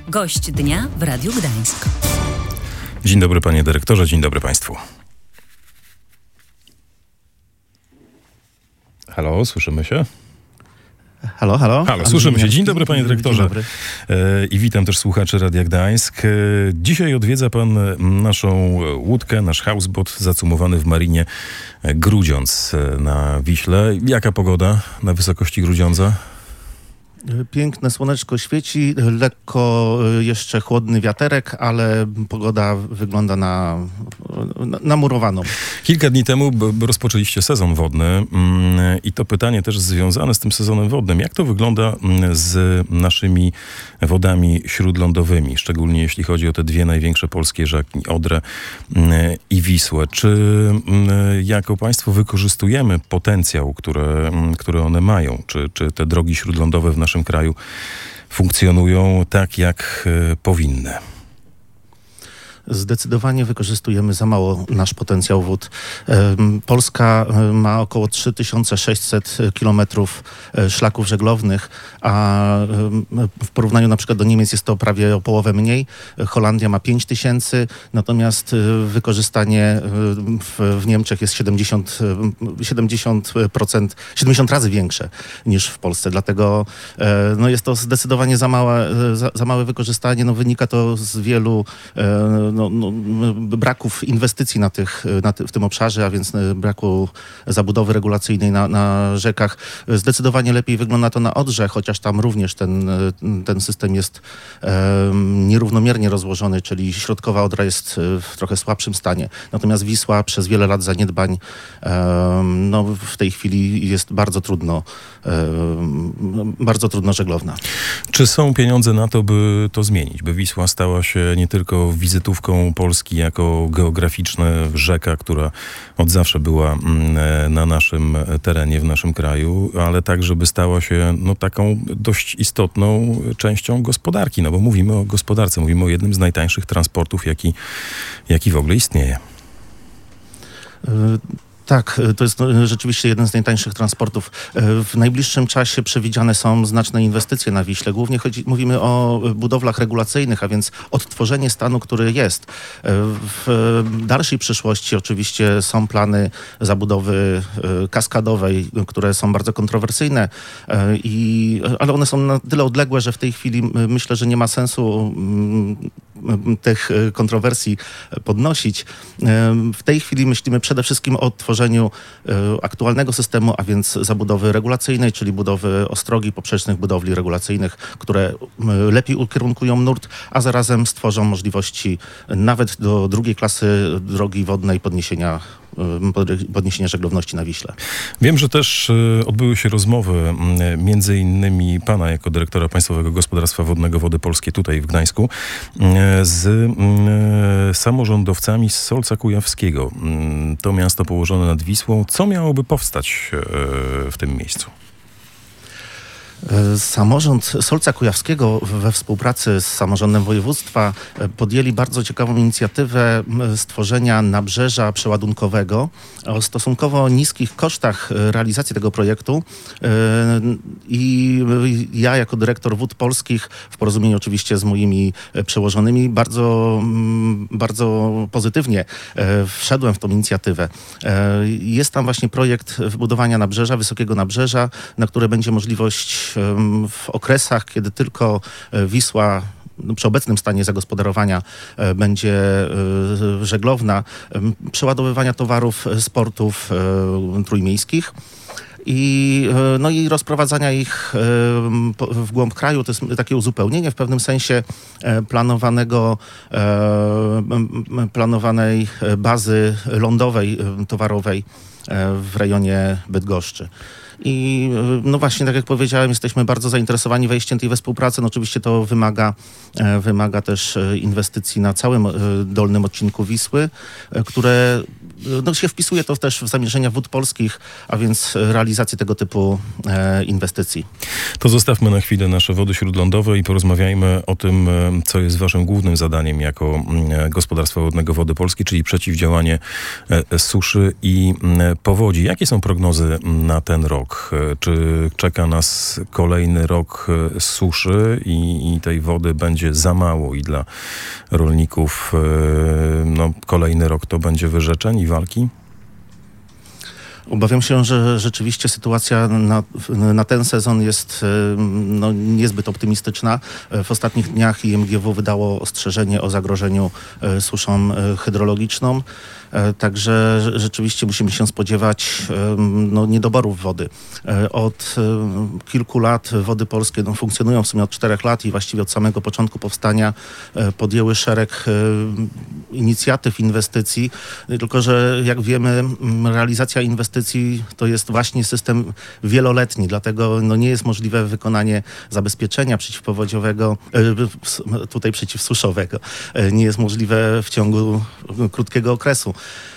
Gość dnia w Radiu Gdańsk. Dzień dobry panie dyrektorze, dzień dobry państwu. Halo, słyszymy się? Halo. Halo, słyszymy się. Dzień dobry panie dyrektorze. Dzień dobry. I witam też słuchaczy Radia Gdańsk. Dzisiaj odwiedza pan naszą łódkę, nasz houseboat zacumowany w marinie Grudziądz na Wiśle. Jaka pogoda na wysokości Grudziądza? Piękne słoneczko świeci, lekko jeszcze chłodny wiaterek, ale pogoda wygląda na murowaną. Kilka dni temu rozpoczęliście sezon wodny i to pytanie też związane z tym sezonem wodnym. Jak to wygląda z naszymi wodami śródlądowymi, szczególnie jeśli chodzi o te dwie największe polskie rzeki, Odrę i Wisłę? Czy jako państwo wykorzystujemy potencjał, który one mają? Czy te drogi śródlądowe w naszym kraju funkcjonują tak, jak powinny? Zdecydowanie wykorzystujemy za mało nasz potencjał wód. Polska ma około 3600 kilometrów szlaków żeglownych, a w porównaniu na przykład do Niemiec jest to prawie o połowę mniej. Holandia ma 5000, natomiast wykorzystanie w Niemczech jest 70 razy większe niż w Polsce. Dlatego jest to zdecydowanie za małe wykorzystanie. Wynika to z wielu braków inwestycji w tym obszarze, a więc braku zabudowy regulacyjnej na rzekach. Zdecydowanie lepiej wygląda to na Odrze, chociaż tam również ten system jest nierównomiernie rozłożony, czyli środkowa Odra jest w trochę słabszym stanie. Natomiast Wisła przez wiele lat zaniedbań w tej chwili jest bardzo trudno żeglowna. Czy są pieniądze na to, by to zmienić? By Wisła stała się nie tylko wizytówką Polski jako geograficzna rzeka, która od zawsze była na naszym terenie, w naszym kraju, ale tak, żeby stała się taką dość istotną częścią gospodarki, bo mówimy o gospodarce, mówimy o jednym z najtańszych transportów, jaki w ogóle istnieje. Tak, to jest rzeczywiście jeden z najtańszych transportów. W najbliższym czasie przewidziane są znaczne inwestycje na Wiśle. Głównie mówimy o budowlach regulacyjnych, a więc odtworzenie stanu, który jest. W dalszej przyszłości oczywiście są plany zabudowy kaskadowej, które są bardzo kontrowersyjne, ale one są na tyle odległe, że w tej chwili myślę, że nie ma sensu tych kontrowersji podnosić. W tej chwili myślimy przede wszystkim o tworzeniu aktualnego systemu, a więc zabudowy regulacyjnej, czyli budowy ostrogi poprzecznych budowli regulacyjnych, które lepiej ukierunkują nurt, a zarazem stworzą możliwości nawet do drugiej klasy drogi wodnej podniesienia żeglowności na Wiśle. Wiem, że też odbyły się rozmowy między innymi pana jako dyrektora Państwowego Gospodarstwa Wodnego Wody Polskie tutaj w Gdańsku z samorządowcami z Solca Kujawskiego. To miasto położone nad Wisłą. Co miałoby powstać w tym miejscu? Samorząd Solca Kujawskiego we współpracy z samorządem województwa podjęli bardzo ciekawą inicjatywę stworzenia nabrzeża przeładunkowego o stosunkowo niskich kosztach realizacji tego projektu. I ja jako dyrektor Wód Polskich w porozumieniu oczywiście z moimi przełożonymi bardzo pozytywnie wszedłem w tą inicjatywę. Jest tam właśnie projekt wybudowania nabrzeża, wysokiego nabrzeża, na które będzie możliwość w okresach, kiedy tylko Wisła przy obecnym stanie zagospodarowania będzie żeglowna, przeładowywania towarów z portów trójmiejskich. I rozprowadzania ich w głąb kraju. To jest takie uzupełnienie w pewnym sensie planowanej bazy lądowej, towarowej w rejonie Bydgoszczy. I właśnie, tak jak powiedziałem, jesteśmy bardzo zainteresowani wejściem tej we współpracy. Oczywiście to wymaga też inwestycji na całym dolnym odcinku Wisły, które się wpisuje to też w zamierzenia Wód Polskich, a więc realizację tego typu inwestycji. To zostawmy na chwilę nasze wody śródlądowe i porozmawiajmy o tym, co jest waszym głównym zadaniem jako Gospodarstwa Wodnego Wody Polskie, czyli przeciwdziałanie suszy i powodzi. Jakie są prognozy na ten rok? rok? Czy czeka nas kolejny rok suszy i tej wody będzie za mało i dla rolników kolejny rok to będzie wyrzeczeń i walki? Obawiam się, że rzeczywiście sytuacja na ten sezon jest niezbyt optymistyczna. W ostatnich dniach IMGW wydało ostrzeżenie o zagrożeniu suszą hydrologiczną. Także rzeczywiście musimy się spodziewać niedoborów wody. Od kilku lat Wody Polskie funkcjonują w sumie od 4 lat i właściwie od samego początku powstania podjęły szereg inicjatyw, inwestycji. Tylko że jak wiemy, realizacja inwestycji to jest właśnie system wieloletni, dlatego nie jest możliwe wykonanie zabezpieczenia przeciwpowodziowego, tutaj przeciwsuszowego. Nie jest możliwe w ciągu krótkiego okresu.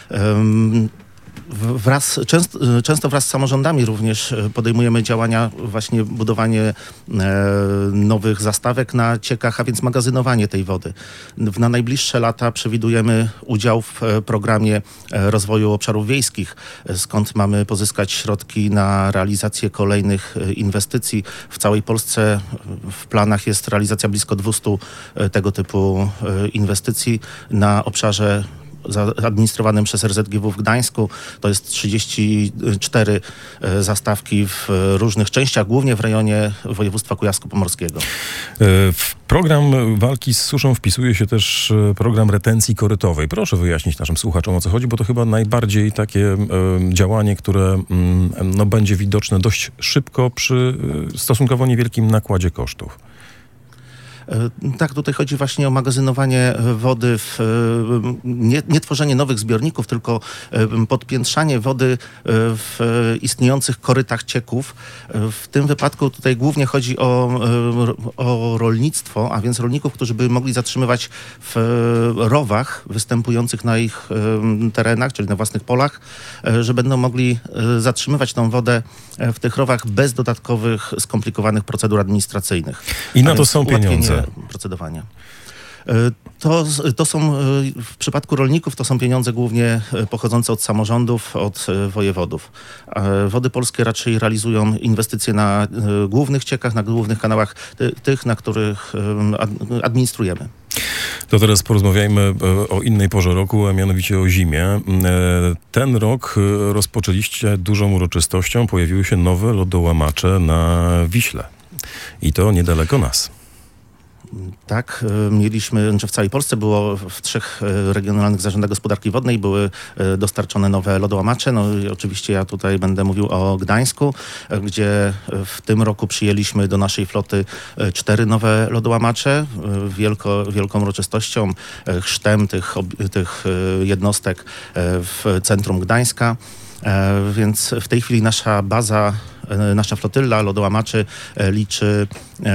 Często wraz z samorządami również podejmujemy działania, właśnie budowanie nowych zastawek na ciekach, a więc magazynowanie tej wody. Na najbliższe lata przewidujemy udział w programie rozwoju obszarów wiejskich, skąd mamy pozyskać środki na realizację kolejnych inwestycji. W całej Polsce w planach jest realizacja blisko 200 tego typu inwestycji na obszarze administrowanym przez RZGW w Gdańsku. To jest 34 zastawki w różnych częściach, głównie w rejonie województwa kujawsko-pomorskiego. W program walki z suszą wpisuje się też program retencji korytowej. Proszę wyjaśnić naszym słuchaczom, o co chodzi, bo to chyba najbardziej takie działanie, które będzie widoczne dość szybko przy stosunkowo niewielkim nakładzie kosztów. Tak, tutaj chodzi właśnie o magazynowanie wody, nie tworzenie nowych zbiorników, tylko podpiętrzanie wody w istniejących korytach cieków. W tym wypadku tutaj głównie chodzi o rolnictwo, a więc rolników, którzy by mogli zatrzymywać w rowach występujących na ich terenach, czyli na własnych polach, że będą mogli zatrzymywać tą wodę w tych rowach bez dodatkowych, skomplikowanych procedur administracyjnych. I na to są pieniądze. Procedowania. To są, w przypadku rolników, to są pieniądze głównie pochodzące od samorządów, od wojewodów. Wody Polskie raczej realizują inwestycje na głównych ciekach, na głównych kanałach, tych, na których administrujemy. To teraz porozmawiajmy o innej porze roku, a mianowicie o zimie. Ten rok rozpoczęliście dużą uroczystością. Pojawiły się nowe lodołamacze na Wiśle. I to niedaleko nas. Tak, mieliśmy, że w całej Polsce było w 3 regionalnych zarządach gospodarki wodnej były dostarczone nowe lodołamacze. I oczywiście ja tutaj będę mówił o Gdańsku, gdzie w tym roku przyjęliśmy do naszej floty 4 nowe lodołamacze. Wielką uroczystością chrztem tych jednostek w centrum Gdańska. Więc w tej chwili nasza flotylla lodołamaczy liczy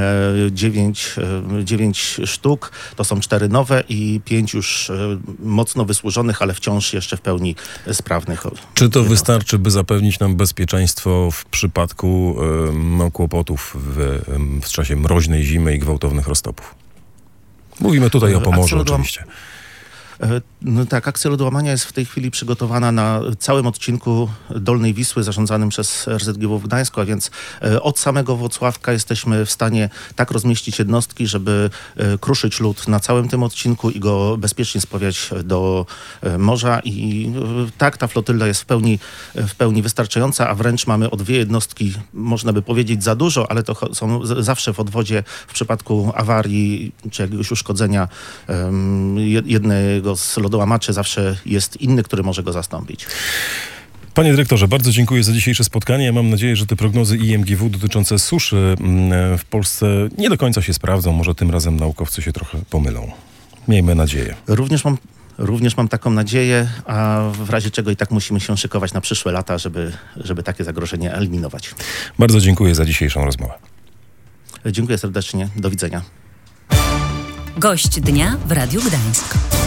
9 sztuk. To są 4 nowe i 5 już mocno wysłużonych, ale wciąż jeszcze w pełni sprawnych. Czy to wystarczy, by zapewnić nam bezpieczeństwo w przypadku kłopotów w czasie mroźnej zimy i gwałtownych roztopów? Mówimy tutaj o Pomorzu oczywiście. Tak, akcja lodołamania jest w tej chwili przygotowana na całym odcinku Dolnej Wisły zarządzanym przez RZGW w Gdańsku, a więc od samego Włocławka jesteśmy w stanie tak rozmieścić jednostki, żeby kruszyć lód na całym tym odcinku i go bezpiecznie spawiać do morza. I tak, ta flotylla jest w pełni wystarczająca, a wręcz mamy o 2 jednostki, można by powiedzieć za dużo, ale to są zawsze w odwodzie w przypadku awarii czy jakiegoś uszkodzenia jednego z lodołamaczy zawsze jest inny, który może go zastąpić. Panie dyrektorze, bardzo dziękuję za dzisiejsze spotkanie. Ja mam nadzieję, że te prognozy IMGW dotyczące suszy w Polsce nie do końca się sprawdzą. Może tym razem naukowcy się trochę pomylą. Miejmy nadzieję. Również mam taką nadzieję, a w razie czego i tak musimy się szykować na przyszłe lata, żeby takie zagrożenie eliminować. Bardzo dziękuję za dzisiejszą rozmowę. Dziękuję serdecznie. Do widzenia. Gość dnia w Radiu Gdańsk.